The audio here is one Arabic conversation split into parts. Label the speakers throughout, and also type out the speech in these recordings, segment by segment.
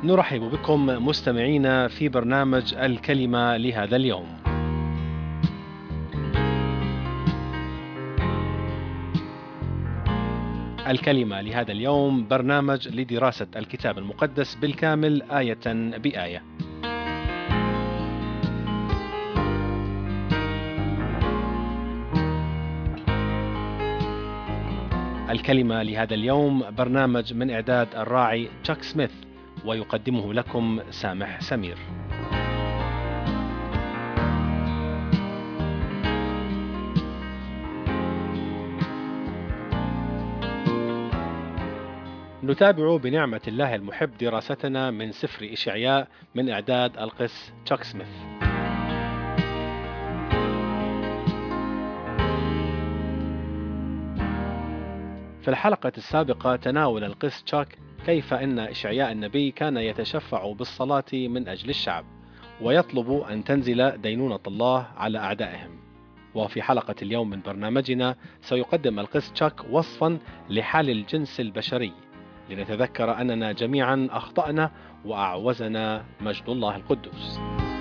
Speaker 1: نرحب بكم مستمعينا في برنامج الكلمة لهذا اليوم. الكلمة لهذا اليوم برنامج لدراسة الكتاب المقدس بالكامل آية بآية. الكلمة لهذا اليوم برنامج من إعداد الراعي تشاك سميث، ويقدمه لكم سامح سمير. نتابع بنعمة الله المحب دراستنا من سفر إشعياء من إعداد القس تشاك سميث. في الحلقة السابقة تناول القس تشاك كيف أن إشعياء النبي كان يتشفع بالصلاة من أجل الشعب، ويطلب أن تنزل دينونة الله على أعدائهم. وفي حلقة اليوم من برنامجنا سيقدم القس تشاك وصفا لحال الجنس البشري، لنتذكر أننا جميعا أخطأنا وأعوزنا مجد الله القدوس.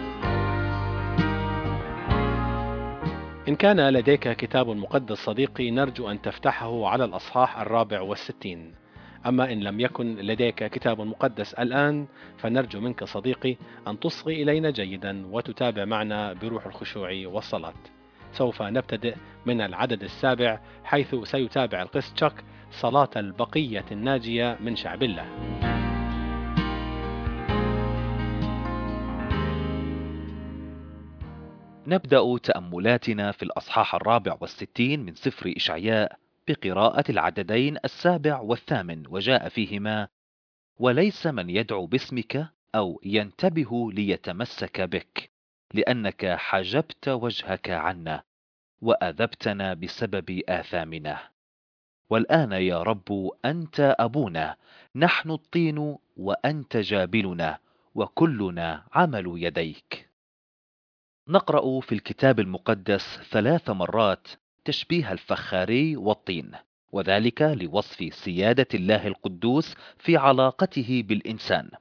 Speaker 1: إن كان لديك كتاب مقدس صديقي، نرجو أن تفتحه على الأصحاح 64. أما إن لم يكن لديك كتاب مقدس الآن، فنرجو منك صديقي أن تصغي إلينا جيدا وتتابع معنا بروح الخشوع والصلاة. سوف نبتدئ من العدد 7، حيث سيتابع القس تشاك صلاة البقية الناجية من شعب الله.
Speaker 2: نبدأ تأملاتنا في الأصحاح 64 من سفر إشعياء بقراءة العددين 7 و8، وجاء فيهما: وليس من يدعو باسمك أو ينتبه ليتمسك بك، لأنك حجبت وجهك عنا وأذبتنا بسبب آثامنا. والآن يا رب أنت أبونا، نحن الطين وأنت جابلنا، وكلنا عمل يديك. نقرأ في الكتاب المقدس 3 مرات تشبيه الفخاري والطين، وذلك لوصف سيادة الله القدوس في علاقته بالإنسان.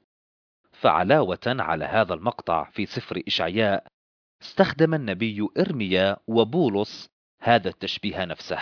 Speaker 2: فعلاوة على هذا المقطع في سفر إشعياء، استخدم النبي إرميا وبولس هذا التشبيه نفسه،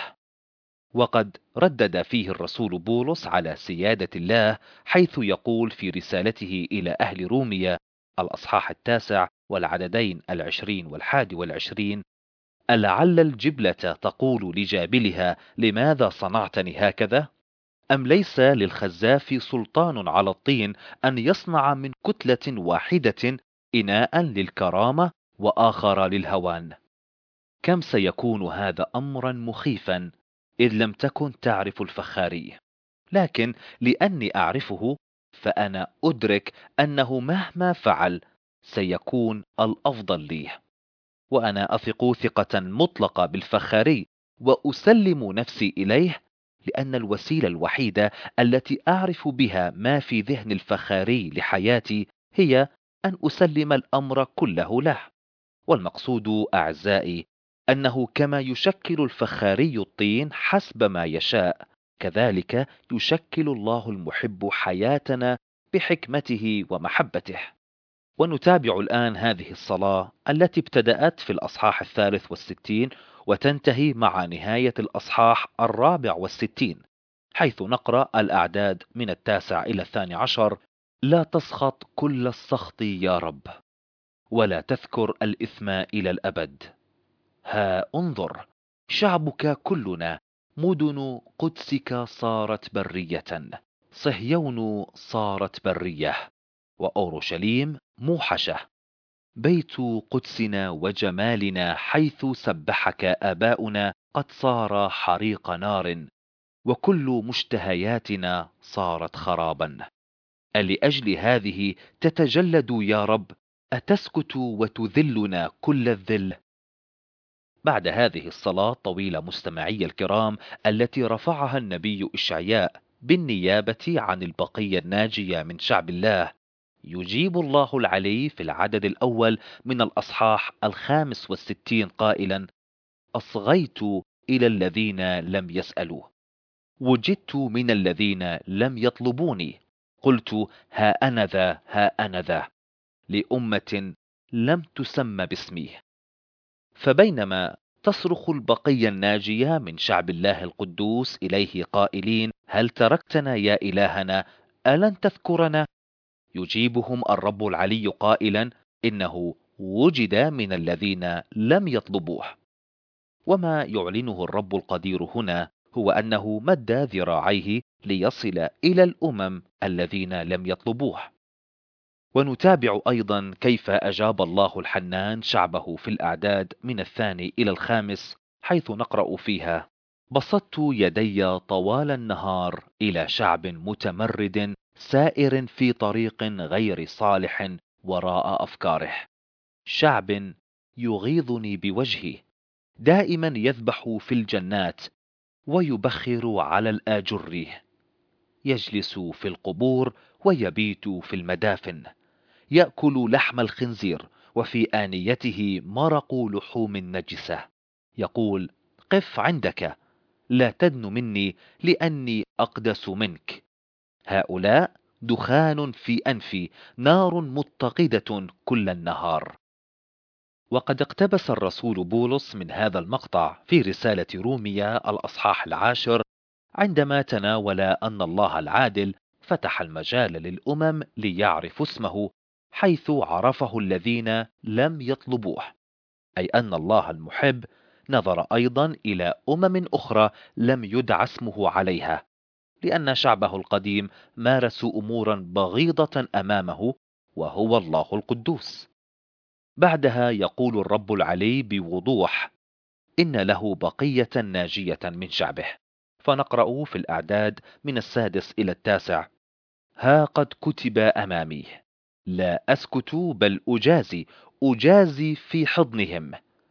Speaker 2: وقد ردد فيه الرسول بولس على سيادة الله، حيث يقول في رسالته إلى أهل روميا الأصحاح 9 والعددين 20 و21: ألعل الجبلة تقول لجابلها لماذا صنعتني هكذا؟ أم ليس للخزاف سلطان على الطين أن يصنع من كتلة واحدة إناء للكرامة وآخر للهوان؟ كم سيكون هذا أمرا مخيفا إذ لم تكن تعرف الفخاري، لكن لأني أعرفه فأنا أدرك أنه مهما فعل سيكون الأفضل لي. وأنا أثق ثقة مطلقة بالفخاري وأسلم نفسي إليه، لأن الوسيلة الوحيدة التي أعرف بها ما في ذهن الفخاري لحياتي هي أن أسلم الأمر كله له. والمقصود أعزائي أنه كما يشكل الفخاري الطين حسب ما يشاء، كذلك يشكل الله المحب حياتنا بحكمته ومحبته. ونتابع الآن هذه الصلاة التي ابتدأت في الأصحاح 63 وتنتهي مع نهاية الأصحاح 64، حيث نقرأ الأعداد من 9 إلى 12: لا تسخط كل السخط يا رب، ولا تذكر الإثم إلى الأبد. ها انظر، شعبك كلنا، مدن قدسك صارت برية، صهيون صارت برية، وأورشليم موحشة. بيت قدسنا وجمالنا حيث سبحك آباؤنا قد صار حريق نار، وكل مشتهياتنا صارت خرابا. ألأجل هذه تتجلد يا رب؟ أتسكت وتذلنا كل الذل؟ بعد هذه الصلاة الطويلة مستمعي الكرام التي رفعها النبي إشعياء بالنيابة عن البقية الناجية من شعب الله، يجيب الله العلي في العدد الأول من الأصحاح 65 قائلا: أصغيت إلى الذين لم يسألوا، وجدت من الذين لم يطلبوني، قلت ها أنا ذا ها أنا ذا لأمة لم تسم باسمي. فبينما تصرخ البقية الناجية من شعب الله القدوس إليه قائلين هل تركتنا يا إلهنا ألن تذكرنا؟ يجيبهم الرب العلي قائلا إنه وجد من الذين لم يطلبوه. وما يعلنه الرب القدير هنا هو أنه مد ذراعيه ليصل إلى الأمم الذين لم يطلبوه. ونتابع أيضا كيف أجاب الله الحنان شعبه في الأعداد من 2 إلى 5، حيث نقرأ فيها بسطت يدي طوال النهار إلى شعب متمرد سائر في طريق غير صالح وراء أفكاره، شعب يغيظني بوجهي، دائما يذبح في الجنات ويبخر على الآجر، يجلس في القبور ويبيت في المدافن، يأكل لحم الخنزير وفي آنيته مرق لحوم نجسة، يقول قف عندك لا تدن مني لأني أقدس منك. هؤلاء دخان في أنفي، نار متقدة كل النهار. وقد اقتبس الرسول بولس من هذا المقطع في رسالة روميا الأصحاح 10 عندما تناول أن الله العادل فتح المجال للأمم ليعرفوا اسمه، حيث عرفه الذين لم يطلبوه، أي أن الله المحب نظر أيضا إلى أمم أخرى لم يدع اسمه عليها، لأن شعبه القديم مارسوا أمورا بغيضة أمامه وهو الله القدوس. بعدها يقول الرب العلي بوضوح إن له بقية ناجية من شعبه، فنقرأ في الأعداد من 6 إلى 9 ها قد كتب أمامي لا أسكت بل أجازي في حضنهم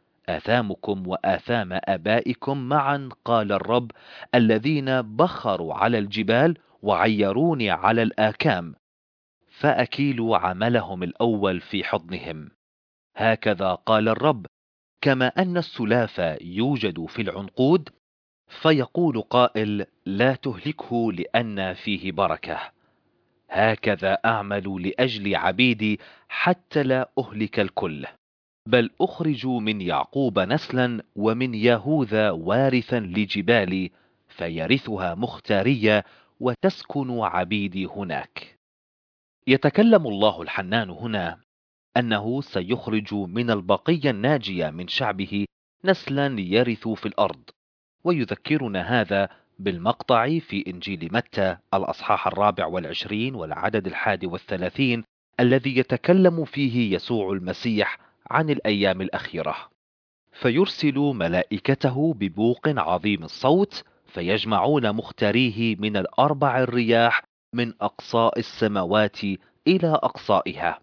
Speaker 2: آثامكم وآثام آبائكم معا قال الرب الذين بخروا على الجبال وعيروني على الآكام، فأكيل عملهم الأول في حضنهم. هكذا قال الرب كما أن السلافة يوجد في العنقود فيقول قائل لا تهلكه لأن فيه بركة، هكذا أعمل لأجل عبيدي حتى لا أهلك الكل، بل أخرج من يعقوب نسلا ومن يهوذا وارثا لجبالي فيرثها مختارية وتسكن عبيدي هناك. يتكلم الله الحنان هنا أنه سيخرج من البقية الناجية من شعبه نسلا يرث في الأرض، ويذكرنا هذا بالمقطع في إنجيل متى الأصحاح 24 والعدد 31 الذي يتكلم فيه يسوع المسيح عن الأيام الأخيرة، فيرسل ملائكته ببوق عظيم الصوت فيجمعون مختاريه من الأربع الرياح من أقصاء السماوات إلى أقصائها.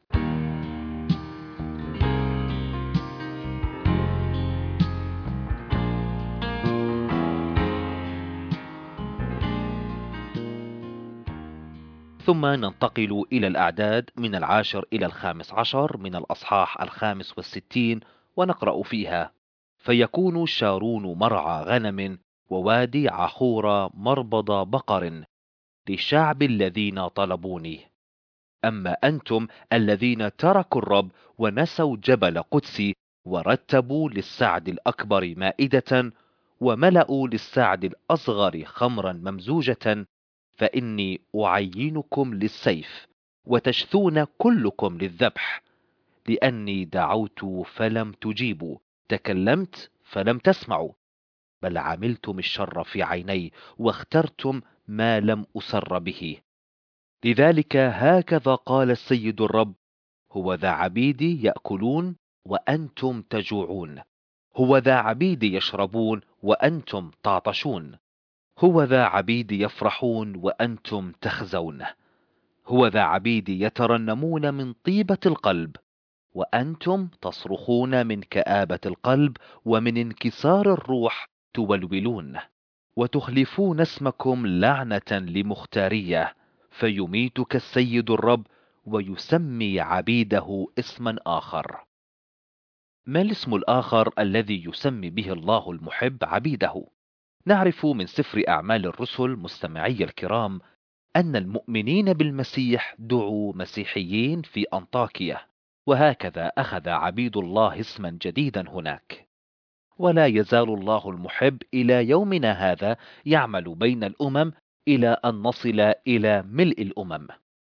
Speaker 2: ثم ننتقل إلى الأعداد من 10 إلى 15 من الأصحاح 65 ونقرأ فيها فيكون شارون مرعى غنم ووادي عخورة مربض بقر للشعب الذين طلبوني. أما أنتم الذين تركوا الرب ونسوا جبل قدسي ورتبوا للسعد الأكبر مائدة وملأوا للسعد الأصغر خمرا ممزوجة، فإني أعينكم للسيف وتشثون كلكم للذبح، لأني دعوت فلم تجيبوا، تكلمت فلم تسمعوا، بل عملتم الشر في عيني واخترتم ما لم أسر به. لذلك هكذا قال السيد الرب هو ذا عبيدي يأكلون وأنتم تجوعون، هو ذا عبيدي يشربون وأنتم تعطشون، هو ذا عبيدي يفرحون وأنتم تخزون، هو ذا عبيدي يترنمون من طيبة القلب وأنتم تصرخون من كآبة القلب ومن انكسار الروح تولولون، وتخلفون اسمكم لعنة لمختارية، فيميتك السيد الرب ويسمي عبيده اسما آخر. ما الاسم الآخر الذي يسمي به الله المحب عبيده؟ نعرف من سفر أعمال الرسل مستمعي الكرام أن المؤمنين بالمسيح دعوا مسيحيين في أنطاكيا، وهكذا أخذ عبيد الله اسما جديدا هناك. ولا يزال الله المحب إلى يومنا هذا يعمل بين الأمم إلى أن نصل إلى ملء الأمم.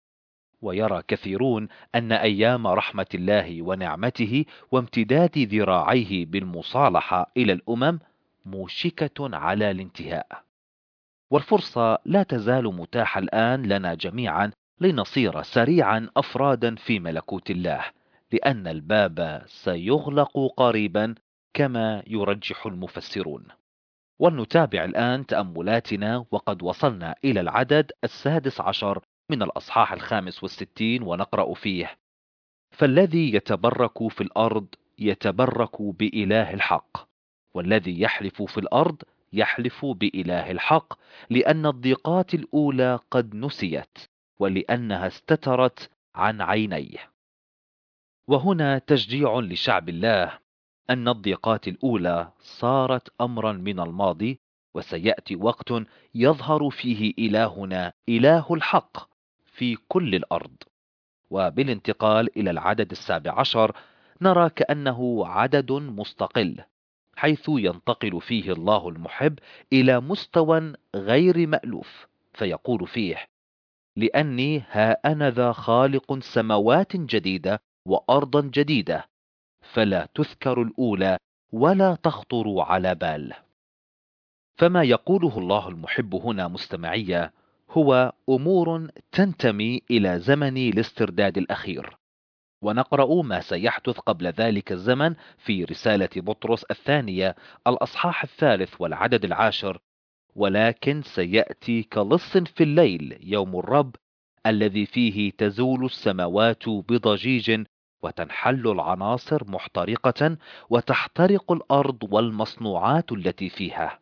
Speaker 2: ويرى كثيرون أن أيام رحمة الله ونعمته وامتداد ذراعيه بالمصالحة إلى الأمم موشكة على الانتهاء، والفرصة لا تزال متاحة الآن لنا جميعا لنصير سريعا أفرادا في ملكوت الله، لأن الباب سيغلق قريبا كما يرجح المفسرون. ولنتابع الآن تأملاتنا، وقد وصلنا إلى العدد 16 من الأصحاح 65، ونقرأ فيه: فالذي يتبرك في الأرض يتبرك بإله الحق، والذي يحلف في الأرض يحلف بإله الحق، لأن الضيقات الأولى قد نسيت، ولأنها استترت عن عينيه. وهنا تشجيع لشعب الله أن الضيقات الأولى صارت أمرا من الماضي، وسيأتي وقت يظهر فيه إلهنا إله الحق في كل الأرض. وبالانتقال إلى العدد 17 نرى كأنه عدد مستقل، حيث ينتقل فيه الله المحب إلى مستوى غير مألوف، فيقول فيه: لأني ها أنا ذا خالق سماوات جديدة وأرضا جديدة، فلا تذكر الأولى ولا تخطر على بال. فما يقوله الله المحب هنا مستمعية هو أمور تنتمي إلى زمن الاسترداد الأخير. ونقرأ ما سيحدث قبل ذلك الزمن في رسالة بطرس الثانية الأصحاح 3 والعدد 10: ولكن سيأتي كلص في الليل يوم الرب، الذي فيه تزول السماوات بضجيج، وتنحل العناصر محترقة، وتحترق الأرض والمصنوعات التي فيها.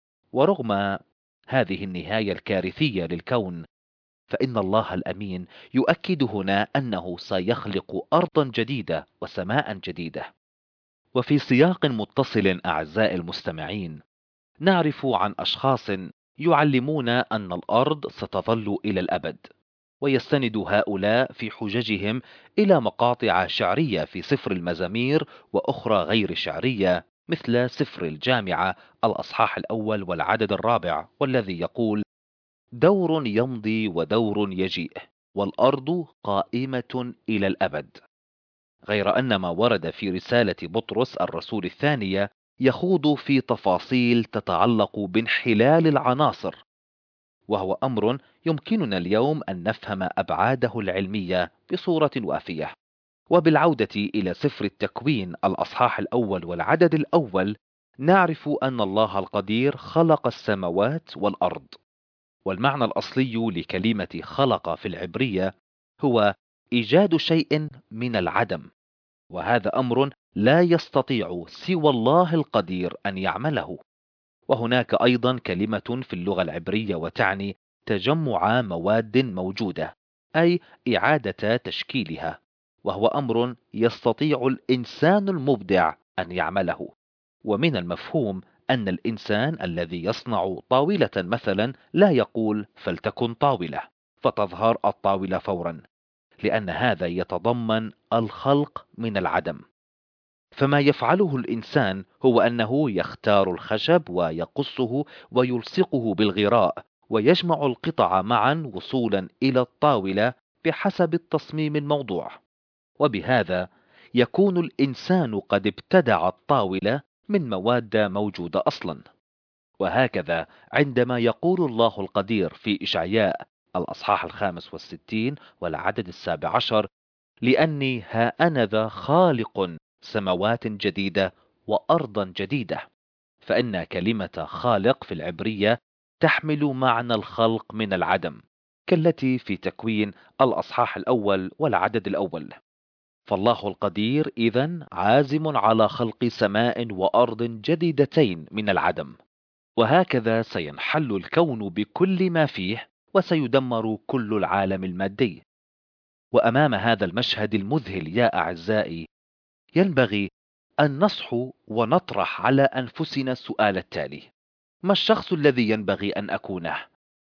Speaker 2: ورغم هذه النهاية الكارثية للكون، فإن الله الأمين يؤكد هنا أنه سيخلق أرضا جديدة وسماء جديدة. وفي سياق متصل أعزائي المستمعين، نعرف عن أشخاص يعلمون أن الأرض ستظل إلى الأبد، ويستند هؤلاء في حججهم إلى مقاطع شعرية في سفر المزامير وأخرى غير شعرية، مثل سفر الجامعة الأصحاح 1 والعدد 4، والذي يقول: دور يمضي ودور يجيء، والأرض قائمة إلى الأبد. غير أن ما ورد في رسالة بطرس الرسول الثانية يخوض في تفاصيل تتعلق بانحلال العناصر، وهو أمر يمكننا اليوم أن نفهم أبعاده العلمية بصورة وافية. وبالعودة إلى سفر التكوين الأصحاح 1 والعدد 1 نعرف أن الله القدير خلق السماوات والأرض. والمعنى الأصلي لكلمة خلق في العبرية هو إيجاد شيء من العدم، وهذا أمر لا يستطيع سوى الله القدير أن يعمله. وهناك أيضا كلمة في اللغة العبرية وتعني تجمع مواد موجودة، أي إعادة تشكيلها، وهو أمر يستطيع الإنسان المبدع أن يعمله. ومن المفهوم أن الإنسان الذي يصنع طاولة مثلا لا يقول فلتكن طاولة فتظهر الطاولة فورا، لأن هذا يتضمن الخلق من العدم. فما يفعله الإنسان هو أنه يختار الخشب ويقصه ويلصقه بالغراء، ويجمع القطع معا وصولا إلى الطاولة بحسب التصميم الموضوع. وبهذا يكون الإنسان قد ابتدع الطاولة من مواد موجودة أصلا. وهكذا عندما يقول الله القدير في إشعياء الأصحاح 65 والعدد 17: لأني ها أنا ذا خالق سماوات جديدة وأرضا جديدة، فإن كلمة خالق في العبرية تحمل معنى الخلق من العدم، كالتي في تكوين الأصحاح 1 والعدد 1. فالله القدير إذن عازم على خلق سماء وأرض جديدتين من العدم، وهكذا سينحل الكون بكل ما فيه، وسيدمر كل العالم المادي. وأمام هذا المشهد المذهل يا أعزائي، ينبغي أن نصحو ونطرح على أنفسنا السؤال التالي: ما الشخص الذي ينبغي أن أكونه؟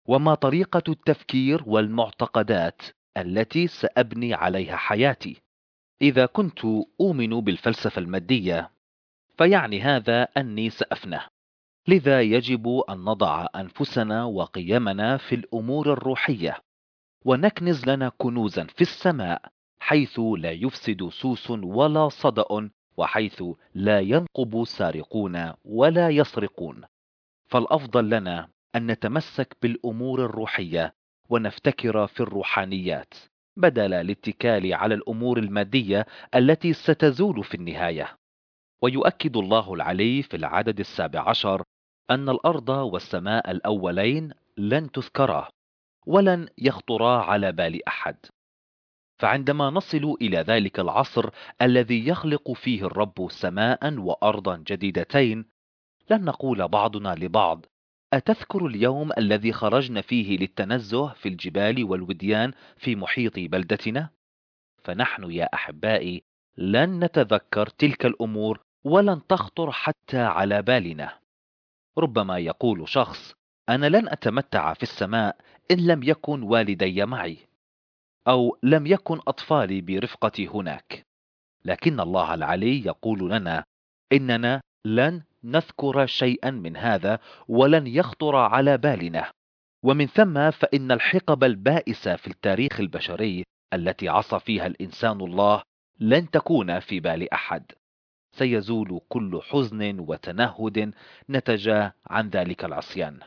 Speaker 2: وما طريقة التفكير والمعتقدات التي سأبني عليها حياتي. إذا كنت أؤمن بالفلسفة المادية فيعني هذا أني سأفنى، لذا يجب أن نضع أنفسنا وقيمنا في الأمور الروحية، ونكنز لنا كنوزا في السماء، حيث لا يفسد سوس ولا صدأ، وحيث لا ينقب سارقون ولا يسرقون. فالأفضل لنا أن نتمسك بالأمور الروحية ونفتكر في الروحانيات، بدل الاتكال على الأمور المادية التي ستزول في النهاية. ويؤكد الله العلي في العدد 17 أن الأرض والسماء الأولين لن تذكرا ولن يخطرا على بال أحد. فعندما نصل إلى ذلك العصر الذي يخلق فيه الرب سماء وأرضا جديدتين، لن نقول بعضنا لبعض: أتذكر اليوم الذي خرجنا فيه للتنزه في الجبال والوديان في محيط بلدتنا؟ فنحن يا أحبائي لن نتذكر تلك الأمور ولن تخطر حتى على بالنا. ربما يقول شخص: أنا لن أتمتع في السماء إن لم يكن والدي معي، أو لم يكن أطفالي برفقتي هناك. لكن الله العلي يقول لنا إننا لن نذكر شيئا من هذا ولن يخطر على بالنا. ومن ثم فإن الحقب البائسة في التاريخ البشري التي عصى فيها الإنسان الله لن تكون في بال أحد. سيزول كل حزن وتنهد نتج عن ذلك العصيان.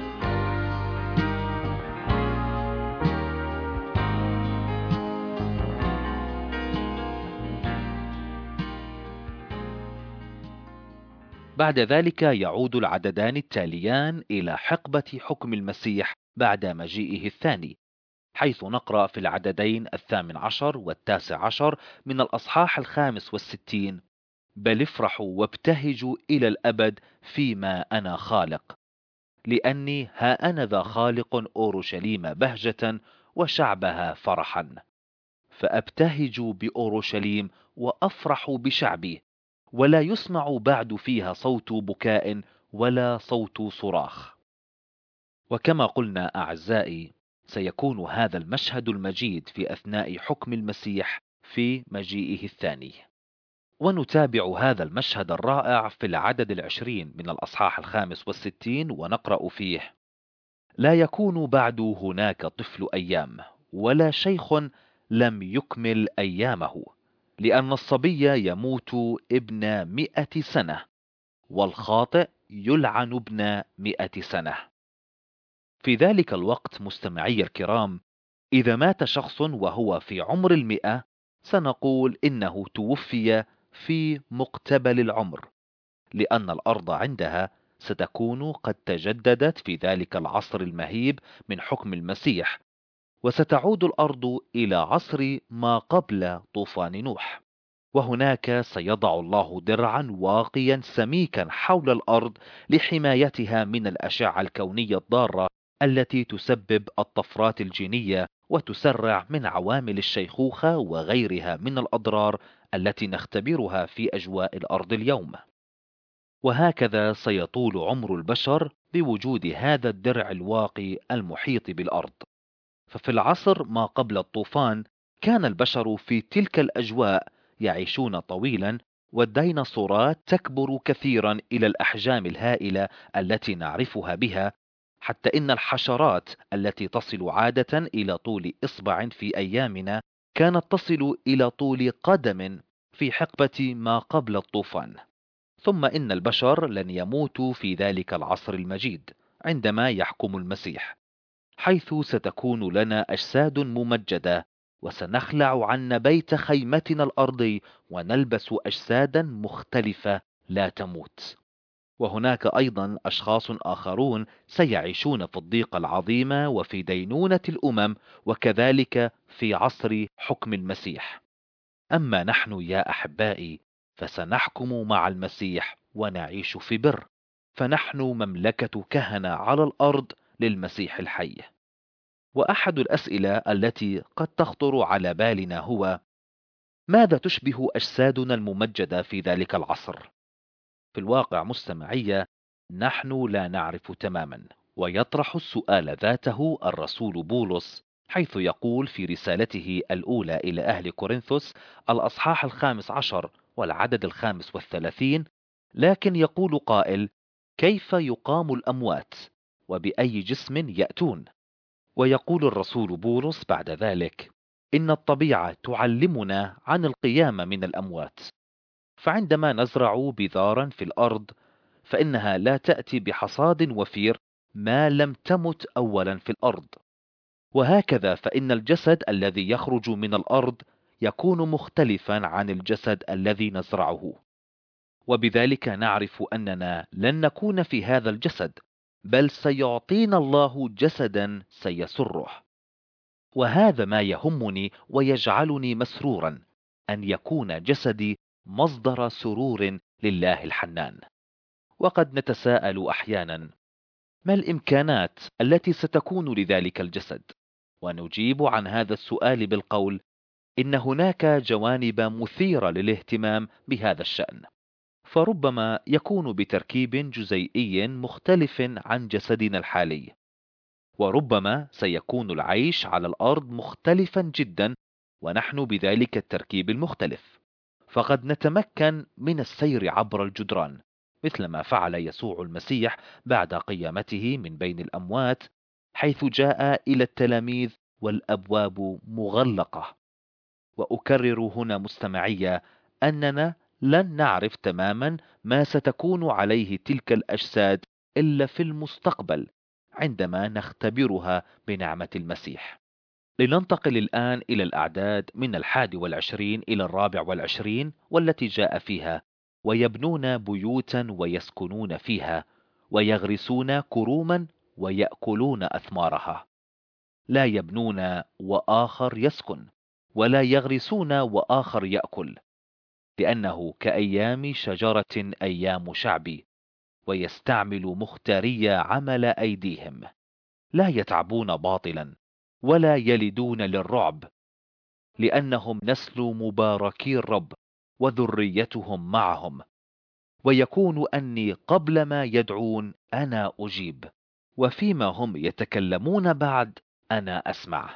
Speaker 2: بعد ذلك يعود العددان التاليان إلى حقبة حكم المسيح بعد مجيئه الثاني، حيث نقرأ في العددين 18 و19 من الأصحاح 65: بل افرحوا وابتهجوا إلى الأبد فيما أنا خالق، لأني ها أنا ذا خالق أورشليم بهجة وشعبها فرحا. فأبتهج بأورشليم وأفرح بشعبي، ولا يسمع بعد فيها صوت بكاء ولا صوت صراخ. وكما قلنا أعزائي، سيكون هذا المشهد المجيد في أثناء حكم المسيح في مجيئه الثاني. ونتابع هذا المشهد الرائع في العدد 20 من الأصحاح 65، ونقرأ فيه: لا يكون بعد هناك طفل أيام، ولا شيخ لم يكمل أيامه، لأن الصبي يموت ابن 100 سنة، والخاطئ يلعن ابن 100 سنة. في ذلك الوقت مستمعي الكرام، إذا مات شخص وهو في عمر 100 سنقول إنه توفي في مقتبل العمر، لأن الأرض عندها ستكون قد تجددت في ذلك العصر المهيب من حكم المسيح، وستعود الأرض إلى عصر ما قبل طوفان نوح. وهناك سيضع الله درعا واقيا سميكا حول الأرض لحمايتها من الأشعة الكونية الضارة التي تسبب الطفرات الجينية وتسرع من عوامل الشيخوخة وغيرها من الأضرار التي نختبرها في أجواء الأرض اليوم. وهكذا سيطول عمر البشر بوجود هذا الدرع الواقي المحيط بالأرض. ففي العصر ما قبل الطوفان كان البشر في تلك الأجواء يعيشون طويلا، والديناصورات تكبر كثيرا إلى الأحجام الهائلة التي نعرفها بها، حتى إن الحشرات التي تصل عادة إلى طول إصبع في أيامنا كانت تصل إلى طول قدم في حقبة ما قبل الطوفان. ثم إن البشر لن يموتوا في ذلك العصر المجيد عندما يحكم المسيح، حيث ستكون لنا أجساد ممجدة، وسنخلع عنا بيت خيمتنا الأرضي ونلبس أجسادا مختلفة لا تموت. وهناك أيضا أشخاص آخرون سيعيشون في الضيقة العظيمة وفي دينونة الأمم، وكذلك في عصر حكم المسيح. أما نحن يا أحبائي فسنحكم مع المسيح ونعيش في بر، فنحن مملكة كهنة على الأرض للمسيح الحي. وأحد الأسئلة التي قد تخطر على بالنا هو: ماذا تشبه أجسادنا الممجدة في ذلك العصر؟ في الواقع مستمعية، نحن لا نعرف تماما، ويطرح السؤال ذاته الرسول بولس، حيث يقول في رسالته الأولى إلى أهل كورنثوس الأصحاح 15 والعدد 35: لكن يقول قائل: كيف يقام الأموات؟ وبأي جسم يأتون؟ ويقول الرسول بولس بعد ذلك: إن الطبيعة تعلمنا عن القيامة من الأموات، فعندما نزرع بذارا في الأرض فإنها لا تأتي بحصاد وفير ما لم تمت أولا في الأرض. وهكذا فإن الجسد الذي يخرج من الأرض يكون مختلفا عن الجسد الذي نزرعه، وبذلك نعرف أننا لن نكون في هذا الجسد، بل سيعطينا الله جسدا سيسره. وهذا ما يهمني ويجعلني مسرورا، أن يكون جسدي مصدر سرور لله الحنان. وقد نتساءل أحيانا: ما الإمكانات التي ستكون لذلك الجسد؟ ونجيب عن هذا السؤال بالقول: إن هناك جوانب مثيرة للاهتمام بهذا الشأن، فربما يكون بتركيب جزيئي مختلف عن جسدنا الحالي، وربما سيكون العيش على الأرض مختلفا جدا ونحن بذلك التركيب المختلف، فقد نتمكن من السير عبر الجدران مثلما فعل يسوع المسيح بعد قيامته من بين الأموات، حيث جاء إلى التلاميذ والأبواب مغلقة. وأكرر هنا مستمعي أننا لن نعرف تماما ما ستكون عليه تلك الأجساد إلا في المستقبل عندما نختبرها بنعمة المسيح. لننتقل الآن إلى الأعداد من 21 إلى 24 والتي جاء فيها: ويبنون بيوتا ويسكنون فيها، ويغرسون كروما ويأكلون أثمارها. لا يبنون وآخر يسكن، ولا يغرسون وآخر يأكل، لأنه كأيام شجرة أيام شعبي، ويستعمل مختاري عمل أيديهم. لا يتعبون باطلا ولا يلدون للرعب، لأنهم نسل مباركي الرب وذريتهم معهم. ويكون أني قبل ما يدعون أنا أجيب، وفيما هم يتكلمون بعد أنا أسمع.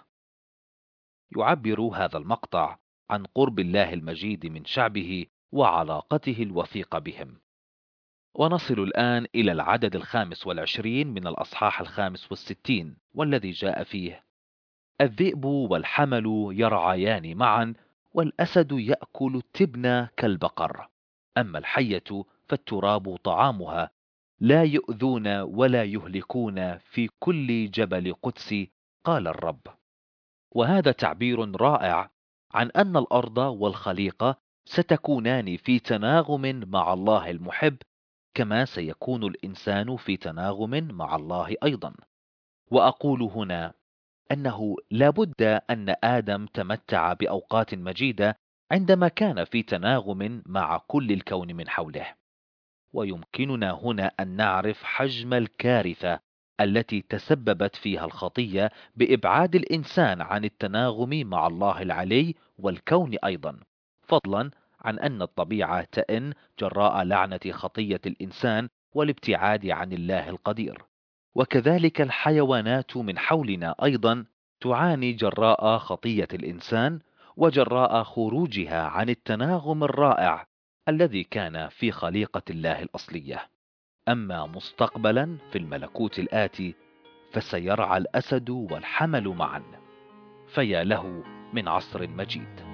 Speaker 2: يعبر هذا المقطع عن قرب الله المجيد من شعبه وعلاقته الوثيقة بهم. ونصل الآن إلى العدد 25 من الأصحاح 65 والذي جاء فيه: الذئب والحمل يرعيان معا، والأسد يأكل التبن كالبقر، أما الحية فالتراب طعامها، لا يؤذون ولا يهلكون في كل جبل قدسي، قال الرب. وهذا تعبير رائع عن أن الأرض والخليقة ستكونان في تناغم مع الله المحب، كما سيكون الإنسان في تناغم مع الله أيضا. وأقول هنا أنه لا بد أن آدم تمتع بأوقات مجيدة عندما كان في تناغم مع كل الكون من حوله. ويمكننا هنا أن نعرف حجم الكارثة التي تسببت فيها الخطية بإبعاد الإنسان عن التناغم مع الله العلي والكون أيضا، فضلا عن أن الطبيعة تئن جراء لعنة خطية الإنسان والابتعاد عن الله القدير. وكذلك الحيوانات من حولنا أيضا تعاني جراء خطية الإنسان وجراء خروجها عن التناغم الرائع الذي كان في خليقة الله الأصلية. أما مستقبلا في الملكوت الآتي فسيرعى الأسد والحمل معا، فيا له من عصر مجيد.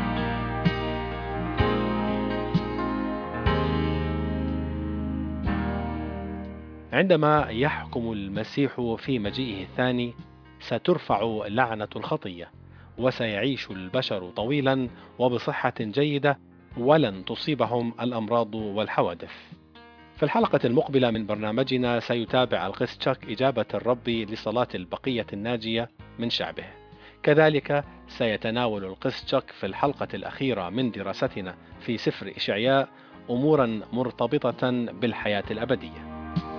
Speaker 1: عندما يحكم المسيح في مجيئه الثاني سترفع لعنة الخطية، وسيعيش البشر طويلا وبصحة جيدة، ولن تصيبهم الأمراض والحوادث. في الحلقة المقبلة من برنامجنا سيتابع القس تشاك إجابة الرب لصلاة البقية الناجية من شعبه. كذلك سيتناول القس تشاك في الحلقة الأخيرة من دراستنا في سفر إشعياء أمورا مرتبطة بالحياة الأبدية.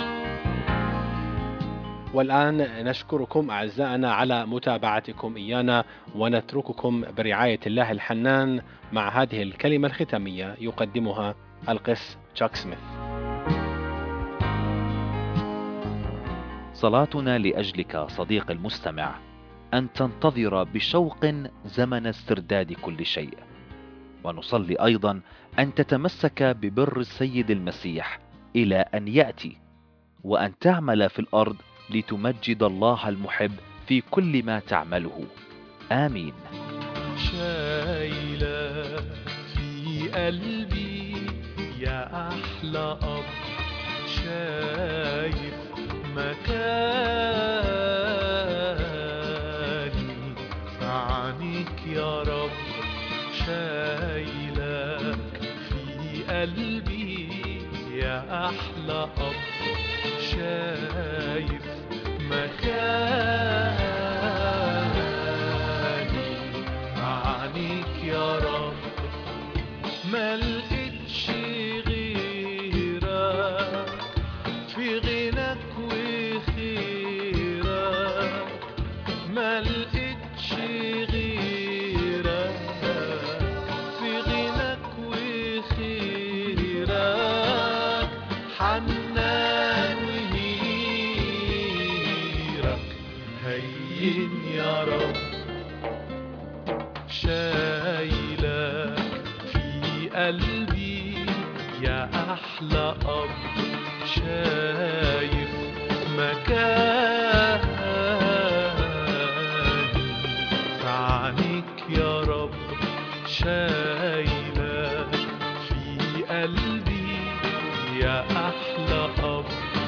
Speaker 1: والآن نشكركم أعزائنا على متابعتكم إيانا، ونترككم برعاية الله الحنان مع هذه الكلمة الختامية يقدمها القس تشاك سميث.
Speaker 2: صلاتنا لأجلك صديقي المستمع أن تنتظر بشوق زمن استرداد كل شيء، ونصلي أيضا أن تتمسك ببر السيد المسيح إلى أن يأتي، وأن تعمل في الأرض لتمجد الله المحب في كل ما تعمله. آمين.
Speaker 3: شايلة في قلبي يا أحلى أب، شايف مكاني في عينيك يا رب، شايلك في قلبي يا أحلى أب، شايف مكاني في عينيك يا رب، ما لقيتش غيرك في غناك وخيرك، ما لقيتش غيرك في غناك وخيرك، حنان وميرك هين يا رب، شايلك في قلبي يا أحلى أب، شايف مكاني في عينيك يا رب، شايلك في قلبي يا أحلى أب،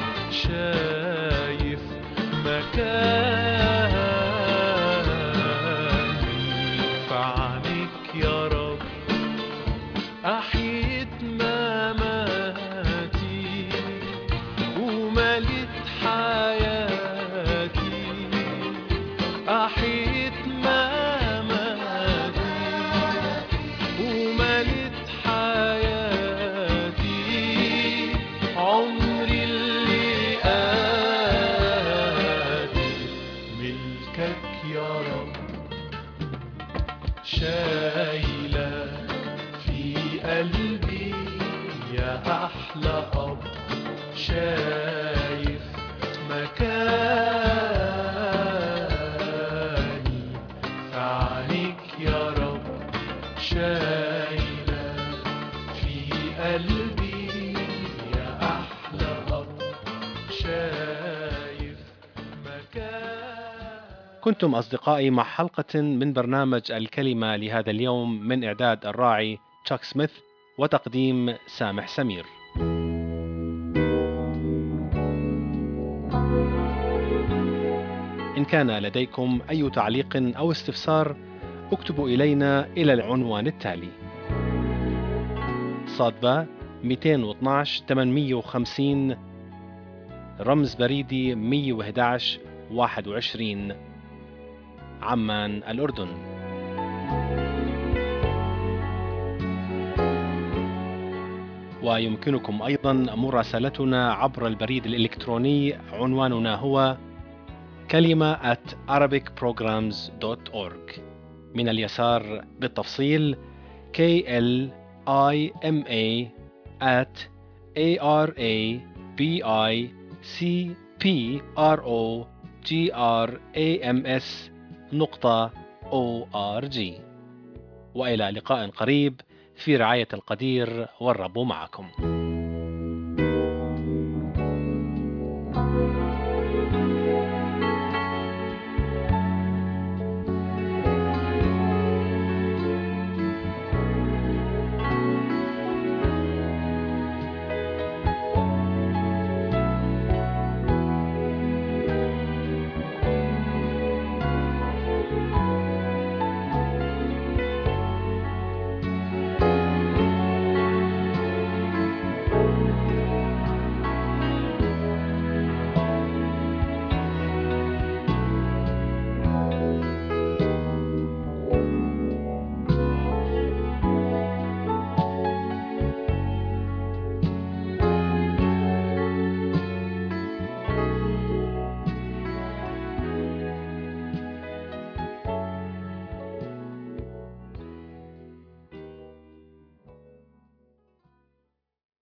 Speaker 3: شايف مكاني في عينيك يا رب، أحيت مماتي ومليت حياتي، أحيت مماتي ومليت حياتي، عمري اللي آتي ملكك يا رب، شايلك في قلبي يا أحلى أب، شايف مكاني في عينيك يا رب، شايلك في قلبي يا أحلى أب، شايف مكاني.
Speaker 1: كنتم أصدقائي مع حلقة من برنامج الكلمة لهذا اليوم، من إعداد الراعي تشاك سميث وتقديم سامح سمير. إن كان لديكم أي تعليق أو استفسار اكتبوا إلينا إلى العنوان التالي: صادبة 212 850 رمز بريدي 111 21 عمان الأردن. ويمكنكم أيضا مراسلتنا عبر البريد الإلكتروني، عنواننا هو kalima@arabicprograms.org. من اليسار بالتفصيل KLIMA@ARABICPROGRAMS.org. وإلى لقاء قريب في رعاية القدير، والرب معكم.